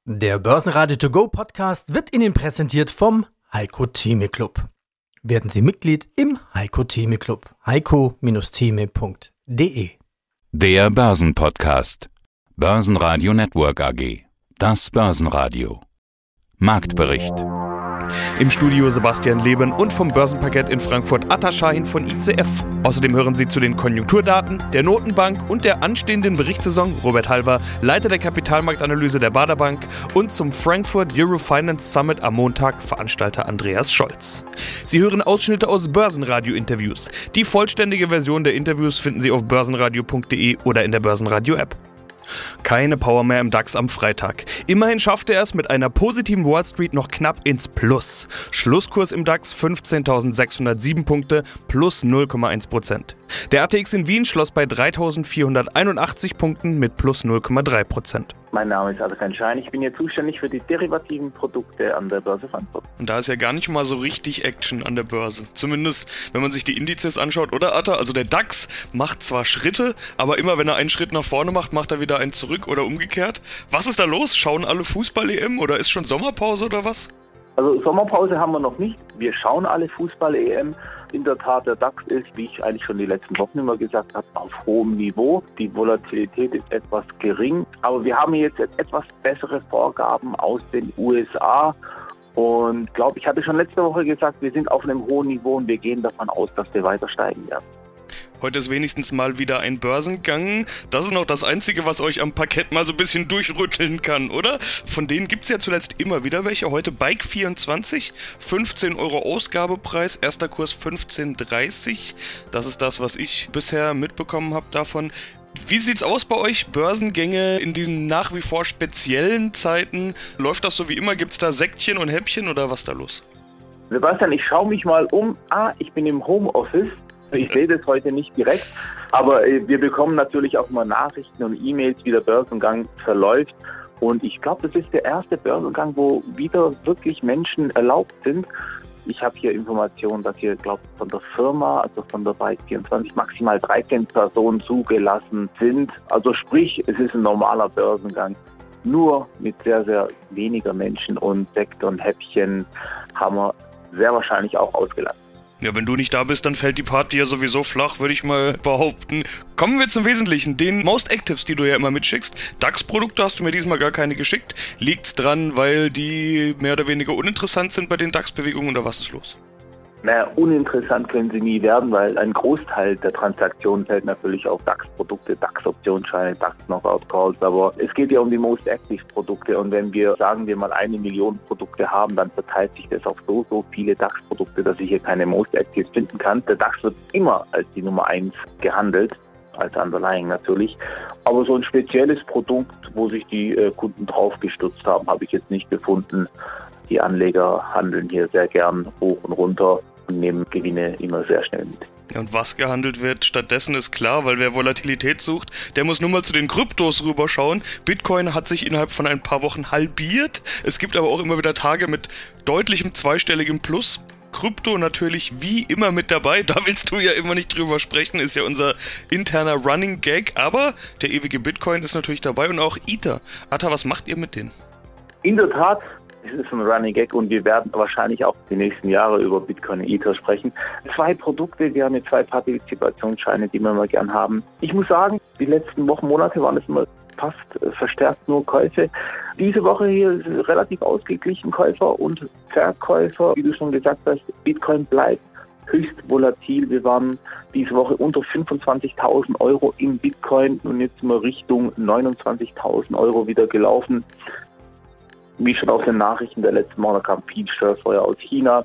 Der Börsenradio To Go Podcast wird Ihnen präsentiert vom Heiko Theme Club. Werden Sie Mitglied im Heiko Theme Club. heiko-theme.de. Der Börsenpodcast. Börsenradio Network AG. Das Börsenradio. Marktbericht. Im Studio Sebastian Leben und vom Börsenparkett in Frankfurt Atta Shahin von ICF. Außerdem hören Sie zu den Konjunkturdaten, der Notenbank und der anstehenden Berichtssaison Robert Halver, Leiter der Kapitalmarktanalyse der Baader Bank, und zum Frankfurt Eurofinance Summit am Montag Veranstalter Andreas Scholz. Sie hören Ausschnitte aus Börsenradio-Interviews. Die vollständige Version der Interviews finden Sie auf börsenradio.de oder in der Börsenradio-App. Keine Power mehr im DAX am Freitag. Immerhin schaffte er es mit einer positiven Wall Street noch knapp ins Plus. Schlusskurs im DAX 15.607 Punkte, plus 0,1%. Der ATX in Wien schloss bei 3.481 Punkten mit plus 0,3%. Mein Name ist Atakan Schein, ich bin hier zuständig für die derivativen Produkte an der Börse Frankfurt. Und da ist ja gar nicht mal so richtig Action an der Börse. Zumindest, wenn man sich die Indizes anschaut, oder Atta? Also der DAX macht zwar Schritte, aber immer wenn er einen Schritt nach vorne macht, macht er wieder einen zurück oder umgekehrt. Was ist da los? Schauen alle Fußball-EM oder ist schon Sommerpause oder was? Also Sommerpause haben wir noch nicht. Wir schauen alle Fußball-EM. In der Tat, der DAX ist, wie ich eigentlich schon die letzten Wochen immer gesagt habe, auf hohem Niveau. Die Volatilität ist etwas gering. Aber wir haben jetzt etwas bessere Vorgaben aus den USA. Und ich glaube, ich hatte schon letzte Woche gesagt, wir sind auf einem hohen Niveau und wir gehen davon aus, dass wir weiter steigen werden. Heute ist wenigstens mal wieder ein Börsengang. Das ist noch das Einzige, was euch am Parkett mal so ein bisschen durchrütteln kann, oder? Von denen gibt es ja zuletzt immer wieder welche. Heute Bike24, 15 Euro Ausgabepreis, erster Kurs 15,30. Das ist das, was ich bisher mitbekommen habe davon. Wie sieht's aus bei euch? Börsengänge in diesen nach wie vor speziellen Zeiten? Läuft das so wie immer? Gibt's da Säckchen und Häppchen oder was ist da los? Sebastian, ich schaue mich mal um. Ich bin im Homeoffice. Ich sehe das heute nicht direkt, aber wir bekommen natürlich auch immer Nachrichten und E-Mails, wie der Börsengang verläuft. Und ich glaube, das ist der erste Börsengang, wo wieder wirklich Menschen erlaubt sind. Ich habe hier Informationen, dass hier, glaube ich, von der Firma, also von der Bike24, maximal 13 Personen zugelassen sind. Also sprich, es ist ein normaler Börsengang. Nur mit sehr, sehr weniger Menschen und Sekt und Häppchen haben wir sehr wahrscheinlich auch ausgelassen. Ja, wenn du nicht da bist, dann fällt die Party ja sowieso flach, würde ich mal behaupten. Kommen wir zum Wesentlichen, den Most Actives, die du ja immer mitschickst. DAX-Produkte hast du mir diesmal gar keine geschickt. Liegt's dran, weil die mehr oder weniger uninteressant sind bei den DAX-Bewegungen oder was ist los? Naja, uninteressant können sie nie werden, weil ein Großteil der Transaktionen fällt natürlich auf DAX-Produkte, DAX-Optionsscheine, DAX-Knockout-Calls, aber es geht ja um die Most Active-Produkte und wenn wir, sagen wir mal, 1 Million Produkte haben, dann verteilt sich das auf so viele DAX-Produkte, dass ich hier keine Most Actives finden kann. Der DAX wird immer als die Nummer 1 gehandelt, als Underlying natürlich, aber so ein spezielles Produkt, wo sich die Kunden drauf gestürzt haben, habe ich jetzt nicht gefunden. Die Anleger handeln hier sehr gern hoch und runter und nehmen Gewinne immer sehr schnell mit. Ja, und was gehandelt wird stattdessen ist klar, weil wer Volatilität sucht, der muss nur mal zu den Kryptos rüberschauen. Bitcoin hat sich innerhalb von ein paar Wochen halbiert. Es gibt aber auch immer wieder Tage mit deutlichem zweistelligem Plus. Krypto natürlich wie immer mit dabei, da willst du ja immer nicht drüber sprechen, ist ja unser interner Running Gag, aber der ewige Bitcoin ist natürlich dabei und auch Ether. Atta, was macht ihr mit denen? In der Tat, es ist ein Running Gag und wir werden wahrscheinlich auch die nächsten Jahre über Bitcoin und Ether sprechen. 2 Produkte, wir haben jetzt 2 Partizipationsscheine, die wir immer gern haben. Ich muss sagen, die letzten Wochen, Monate waren es immer fast verstärkt nur Käufe. Diese Woche hier ist es relativ ausgeglichen, Käufer und Verkäufer. Wie du schon gesagt hast, Bitcoin bleibt höchst volatil. Wir waren diese Woche unter 25.000 Euro im Bitcoin und jetzt sind wir Richtung 29.000 Euro wieder gelaufen. Wie schon aus den Nachrichten der letzten Monate kam viel Störfeuer aus China.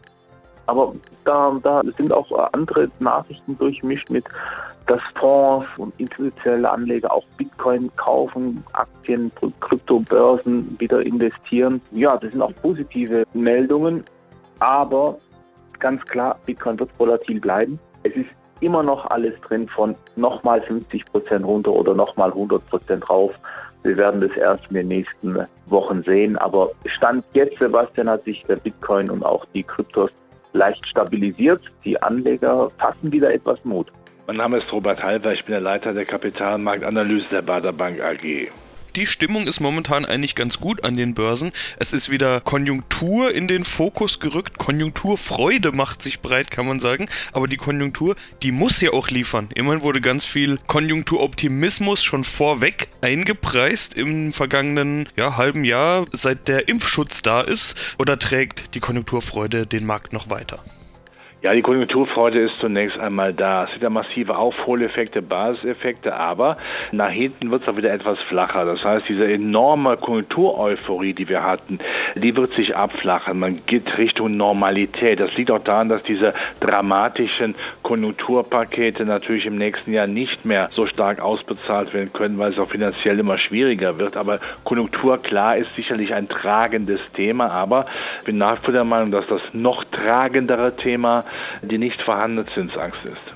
Aber da sind auch andere Nachrichten durchmischt mit, dass Fonds und institutionelle Anleger auch Bitcoin kaufen, Aktien, Kryptobörsen wieder investieren. Ja, das sind auch positive Meldungen, aber ganz klar, Bitcoin wird volatil bleiben. Es ist immer noch alles drin von nochmal 50% runter oder nochmal 100% rauf. Wir werden das erst in den nächsten Wochen sehen, aber Stand jetzt, Sebastian, hat sich der Bitcoin und auch die Kryptos leicht stabilisiert. Die Anleger fassen wieder etwas Mut. Mein Name ist Robert Halver, ich bin der Leiter der Kapitalmarktanalyse der Baader Bank AG. die Stimmung ist momentan eigentlich ganz gut an den Börsen. Es ist wieder Konjunktur in den Fokus gerückt. Konjunkturfreude macht sich breit, kann man sagen. Aber die Konjunktur, die muss ja auch liefern. Immerhin wurde ganz viel Konjunkturoptimismus schon vorweg eingepreist im vergangenen halben Jahr, seit der Impfschutz da ist. Oder trägt die Konjunkturfreude den Markt noch weiter? Ja, die Konjunkturfreude ist zunächst einmal da. Es sind ja massive Aufholeffekte, Basiseffekte, aber nach hinten wird es auch wieder etwas flacher. Das heißt, diese enorme Konjunktureuphorie, die wir hatten, die wird sich abflachen. Man geht Richtung Normalität. Das liegt auch daran, dass diese dramatischen Konjunkturpakete natürlich im nächsten Jahr nicht mehr so stark ausbezahlt werden können, weil es auch finanziell immer schwieriger wird. Aber Konjunktur, klar, ist sicherlich ein tragendes Thema, aber ich bin nach wie vor der Meinung, dass das noch tragendere Thema die nicht vorhandene Zinsangst ist.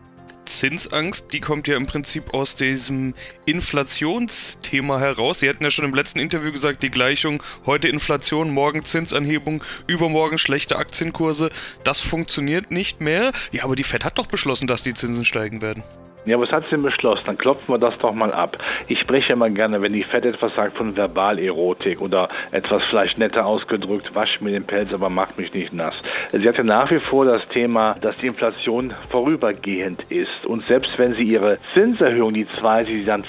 Zinsangst, die kommt ja im Prinzip aus diesem Inflationsthema heraus. Sie hatten ja schon im letzten Interview gesagt, die Gleichung heute Inflation, morgen Zinsanhebung, übermorgen schlechte Aktienkurse, das funktioniert nicht mehr. Ja, aber die FED hat doch beschlossen, dass die Zinsen steigen werden. Ja, was hat sie denn beschlossen? Dann klopfen wir das doch mal ab. Ich spreche immer gerne, wenn die FED etwas sagt, von Verbalerotik oder etwas vielleicht netter ausgedrückt, wasch mir den Pelz, aber mach mich nicht nass. Sie hat ja nach wie vor das Thema, dass die Inflation vorübergehend ist. Und selbst wenn sie ihre Zinserhöhung, die sie dann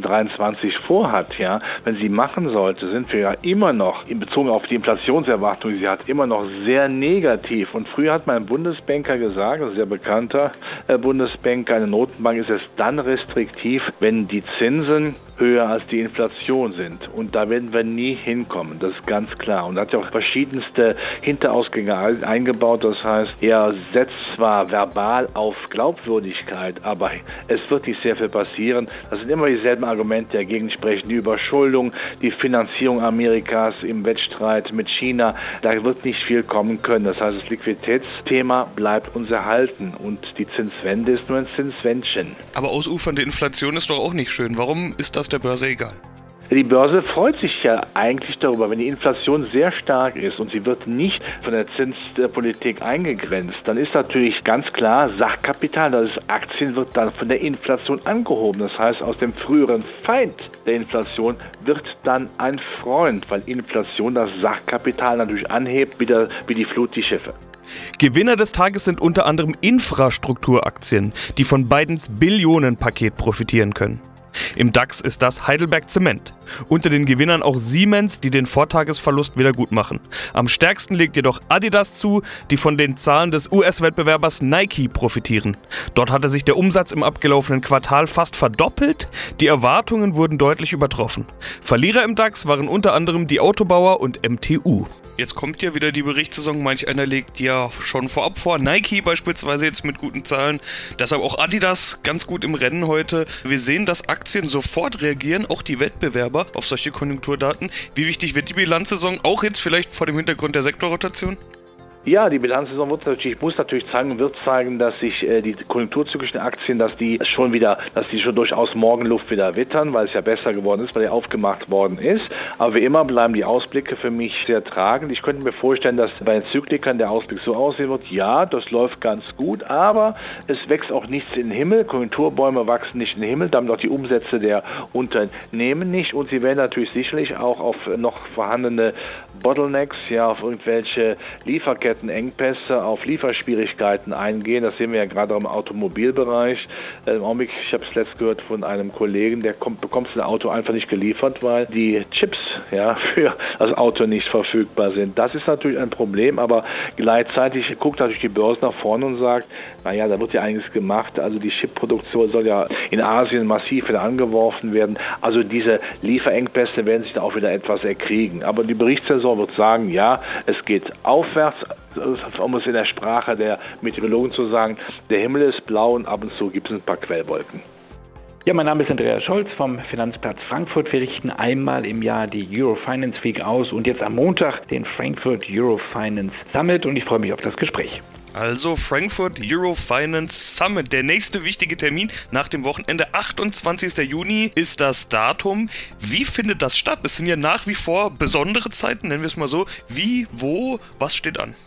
2023 vorhat, ja, wenn sie machen sollte, sind wir ja immer noch, in Bezug auf die Inflationserwartung, die sie hat, immer noch sehr negativ. Und früher hat mein Bundesbanker gesagt, ein sehr bekannter Bundesbanker, eine Notenbank, ist es dann restriktiv, wenn die Zinsen höher als die Inflation sind. Und da werden wir nie hinkommen, das ist ganz klar. Und er hat ja auch verschiedenste Hinterausgänge eingebaut. Das heißt, er setzt zwar verbal auf Glaubwürdigkeit, aber es wird nicht sehr viel passieren. Das sind immer dieselben Argumente, die dagegen sprechen. Die Überschuldung, die Finanzierung Amerikas im Wettstreit mit China, da wird nicht viel kommen können. Das heißt, das Liquiditätsthema bleibt uns erhalten und die Zinswende ist nur ein Zinswändchen. Aber ausufernde Inflation ist doch auch nicht schön. Warum ist das der Börse egal? Die Börse freut sich ja eigentlich darüber, wenn die Inflation sehr stark ist und sie wird nicht von der Zinspolitik eingegrenzt, dann ist natürlich ganz klar, Sachkapital, das ist Aktien, wird dann von der Inflation angehoben. Das heißt, aus dem früheren Feind der Inflation wird dann ein Freund, weil Inflation das Sachkapital natürlich anhebt, wieder wie die Flut die Schiffe. Gewinner des Tages sind unter anderem Infrastrukturaktien, die von Bidens Billionenpaket profitieren können. Im DAX ist das Heidelberg Zement. Unter den Gewinnern auch Siemens, die den Vortagesverlust wieder gut machen. Am stärksten legt jedoch Adidas zu, die von den Zahlen des US-Wettbewerbers Nike profitieren. Dort hatte sich der Umsatz im abgelaufenen Quartal fast verdoppelt. Die Erwartungen wurden deutlich übertroffen. Verlierer im DAX waren unter anderem die Autobauer und MTU. Jetzt kommt ja wieder die Berichtssaison, manch einer legt ja schon vorab vor, Nike beispielsweise jetzt mit guten Zahlen, deshalb auch Adidas ganz gut im Rennen heute. Wir sehen, dass Aktien sofort reagieren, auch die Wettbewerber auf solche Konjunkturdaten. Wie wichtig wird die Bilanzsaison, auch jetzt vielleicht vor dem Hintergrund der Sektorrotation? Ja, die Bilanzsaison muss natürlich zeigen und wird zeigen, dass sich die konjunkturzyklischen Aktien, dass die schon durchaus Morgenluft wieder wittern, weil es ja besser geworden ist, weil die aufgemacht worden ist. Aber wie immer bleiben die Ausblicke für mich sehr tragend. Ich könnte mir vorstellen, dass bei den Zyklikern der Ausblick so aussehen wird, ja, das läuft ganz gut, aber es wächst auch nichts in den Himmel. Konjunkturbäume wachsen nicht in den Himmel, damit auch die Umsätze der Unternehmen nicht. Und sie werden natürlich sicherlich auch auf noch vorhandene Bottlenecks, ja, auf irgendwelche Lieferkettenengpässe, auf Lieferschwierigkeiten eingehen. Das sehen wir ja gerade im Automobilbereich. Im Augenblick, ich habe es letztens gehört von einem Kollegen, der bekommt sein Auto einfach nicht geliefert, weil die Chips für das Auto nicht verfügbar sind. Das ist natürlich ein Problem, aber gleichzeitig guckt natürlich die Börse nach vorne und sagt, naja, da wird ja einiges gemacht. Also die Chipproduktion soll ja in Asien massiv wieder angeworfen werden. Also diese Lieferengpässe werden sich da auch wieder etwas erkriegen. Aber die Berichtssaison wird sagen, ja, es geht aufwärts, um es in der Sprache der Meteorologen zu sagen, der Himmel ist blau und ab und zu gibt es ein paar Quellwolken. Ja, mein Name ist Andreas Scholz vom Finanzplatz Frankfurt. Wir richten einmal im Jahr die Eurofinance Week aus und jetzt am Montag den Frankfurt Eurofinance Summit und ich freue mich auf das Gespräch. Also Frankfurt Eurofinance Summit, der nächste wichtige Termin nach dem Wochenende, 28. Juni ist das Datum. Wie findet das statt? Es sind ja nach wie vor besondere Zeiten, nennen wir es mal so. Wie, wo, was steht an?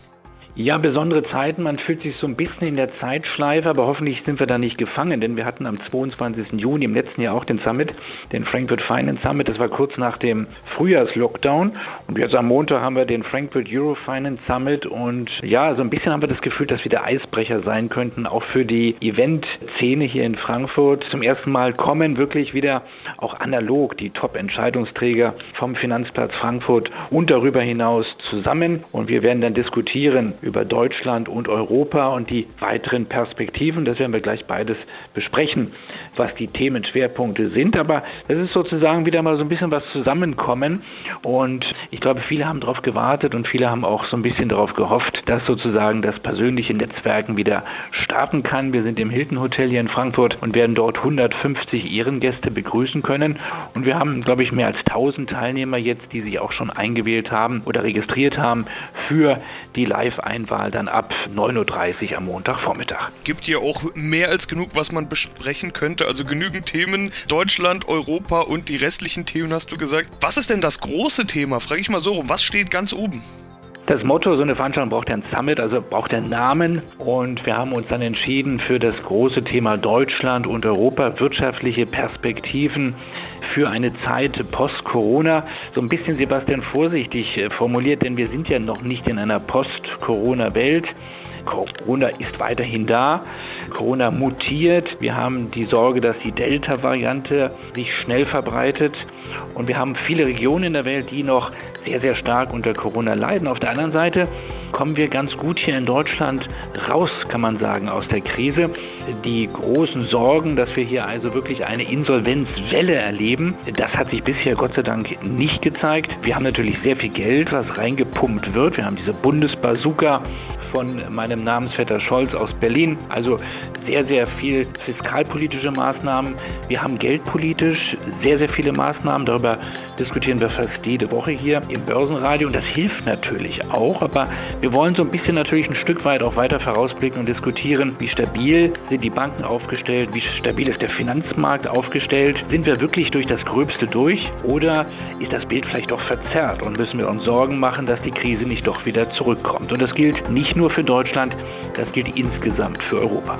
Ja, besondere Zeiten. Man fühlt sich so ein bisschen in der Zeitschleife, aber hoffentlich sind wir da nicht gefangen, denn wir hatten am 22. Juni im letzten Jahr auch den Summit, den Frankfurt Finance Summit. Das war kurz nach dem Frühjahrslockdown. Und jetzt am Montag haben wir den Frankfurt Euro Finance Summit. Und ja, so ein bisschen haben wir das Gefühl, dass wir der Eisbrecher sein könnten, auch für die Event-Szene hier in Frankfurt. Zum ersten Mal kommen wirklich wieder auch analog die Top-Entscheidungsträger vom Finanzplatz Frankfurt und darüber hinaus zusammen. Und wir werden dann diskutieren über Deutschland und Europa und die weiteren Perspektiven. Das werden wir gleich beides besprechen, was die Themenschwerpunkte sind. Aber das ist sozusagen wieder mal so ein bisschen was zusammenkommen. Und ich glaube, viele haben darauf gewartet und viele haben auch so ein bisschen darauf gehofft, dass sozusagen das persönliche Netzwerken wieder starten kann. Wir sind im Hilton Hotel hier in Frankfurt und werden dort 150 Ehrengäste begrüßen können. Und wir haben, glaube ich, mehr als 1000 Teilnehmer jetzt, die sich auch schon eingewählt haben oder registriert haben für die Live-Einwahl dann ab 9.30 Uhr am Montagvormittag. Gibt ja auch mehr als genug, was man besprechen könnte, also genügend Themen, Deutschland, Europa und die restlichen Themen, hast du gesagt. Was ist denn das große Thema? Frage ich mal so rum, was steht ganz oben? Das Motto, so eine Veranstaltung braucht ja einen Summit, also braucht einen Namen, und wir haben uns dann entschieden für das große Thema Deutschland und Europa, wirtschaftliche Perspektiven für eine Zeit post-Corona. So ein bisschen, Sebastian, vorsichtig formuliert, denn wir sind ja noch nicht in einer Post-Corona-Welt. Corona ist weiterhin da, Corona mutiert, wir haben die Sorge, dass die Delta-Variante sich schnell verbreitet, und wir haben viele Regionen in der Welt, die noch sehr, sehr stark unter Corona leiden. Auf der anderen Seite kommen wir ganz gut hier in Deutschland raus, kann man sagen, aus der Krise. Die großen Sorgen, dass wir hier also wirklich eine Insolvenzwelle erleben, das hat sich bisher Gott sei Dank nicht gezeigt. Wir haben natürlich sehr viel Geld, was reingepumpt wird. Wir haben diese Bundesbazooka von meinem Namensvetter Scholz aus Berlin. Also sehr, sehr viel fiskalpolitische Maßnahmen. Wir haben geldpolitisch sehr, sehr viele Maßnahmen. Darüber diskutieren wir fast jede Woche hier im Börsenradio. Und das hilft natürlich auch. Aber wir wollen so ein bisschen natürlich ein Stück weit auch weiter vorausblicken und diskutieren, wie stabil sind die Banken aufgestellt, wie stabil ist der Finanzmarkt aufgestellt. Sind wir wirklich durch das Gröbste durch, oder ist das Bild vielleicht doch verzerrt und müssen wir uns Sorgen machen, dass die Krise nicht doch wieder zurückkommt? Und das gilt nicht nur für Deutschland, das gilt insgesamt für Europa.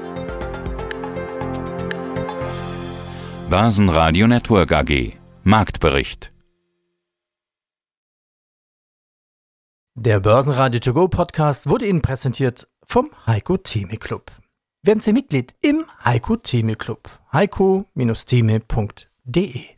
Börsenradio Network AG. Marktbericht. Der Börsenradio To Go Podcast wurde Ihnen präsentiert vom Heiko Thieme Club. Werden Sie Mitglied im Heiko Thieme Club. heiko-thieme.de